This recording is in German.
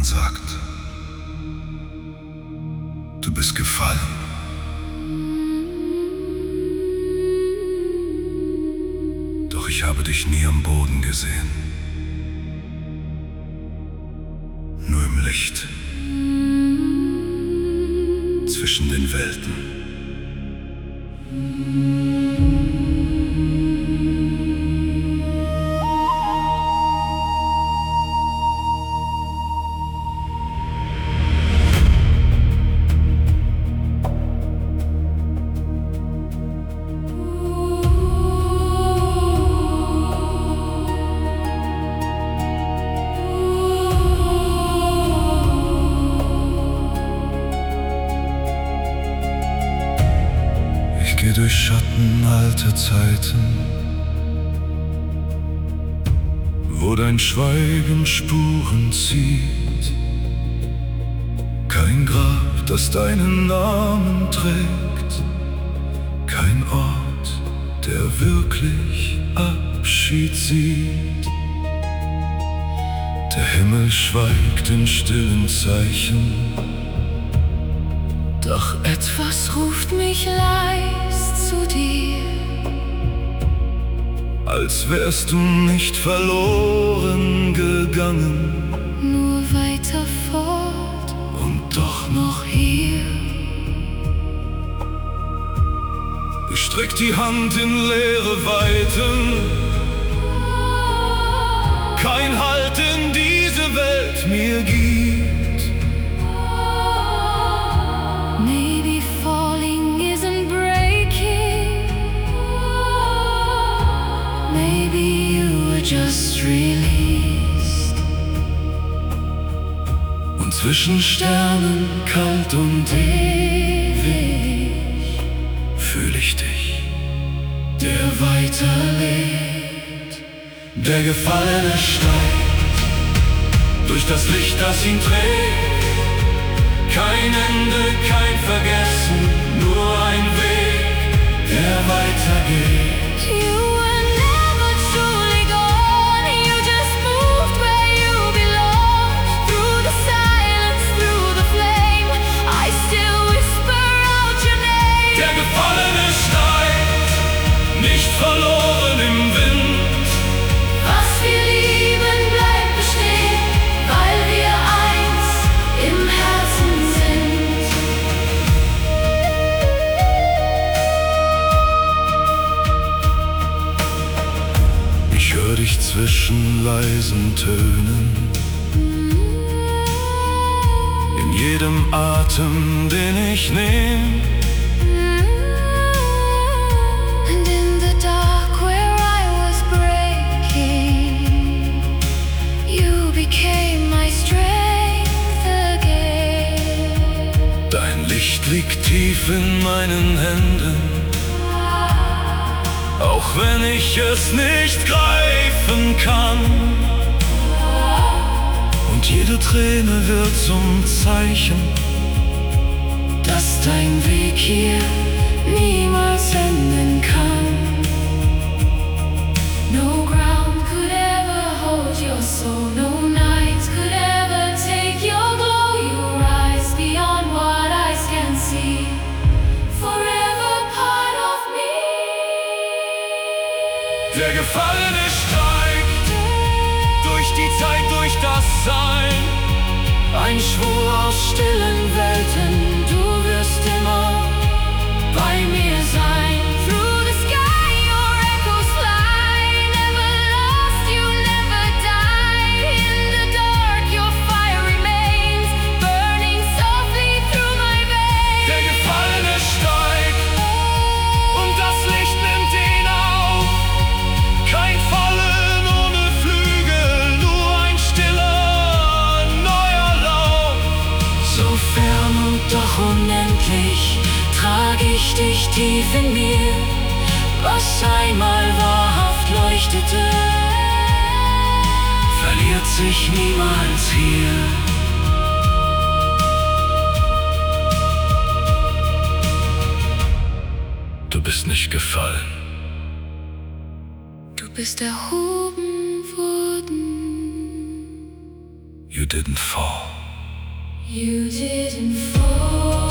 Man sagt, du bist gefallen. Doch ich habe dich nie am Boden gesehen. Nur im Licht. Zwischen den Welten. Ich geh durch Schatten alter Zeiten, wo dein Schweigen Spuren zieht. Kein Grab, das deinen Namen trägt, kein Ort, der wirklich Abschied sieht. Der Himmel schweigt in stillen Zeichen, doch etwas ruft mich leis zu dir. Als wärst du nicht verloren gegangen, Nur weiter fort und doch noch hier. Ich streck die Hand in leere Weiten, kein Halt in diese Welt mir gibt. Maybe falling isn't breaking. Maybe you were just released. Und zwischen Sternen kalt und ewig fühl ich dich, der weiterlebt. Der Gefallene steigt durch das Licht, das ihn trägt. Kein Ende, kein Vergessen, nur ein Weg, der weitergeht. You were never truly gone. You just moved where you belong. Through the silence, through the flame, I still whisper out your name. Der Gefallene steigt, nicht verloren im Wind. Was wir lieben, bleibt bestehen, weil wir eins im Herzen sind. Ich hör dich zwischen leisen Tönen, in jedem Atem, den ich nehm. And in the dark where I was breaking, you became my strength again. Dein Licht liegt tief in meinen Händen, auch wenn ich es nicht greifen kann. Und jede Träne wird zum Zeichen, Dass dein Weg hier niemals enden kann. No ground could ever hold your soul. No night could ever take your glow. You rise beyond what eyes can see. Forever part of me. der Gefallene steigt durch die Zeit, durch das Sein. Ein Schwur aus stillen Welten, du wirst immer bei mir sein. Through the sky your echoes fly, never lost, you never die. In the dark your fire remains, burning softly through my veins. Der Gefallene steigt und das Licht nimmt ihn auf. Kein Fallen ohne Flügel, nur ein stiller, neuer Lauf. So fern und doch unendlich trag ich dich tief in mir. Was einmal wahrhaft leuchtete, Verliert sich niemals hier. Du bist nicht gefallen. du bist erhoben worden. You didn't fall. You didn't fall.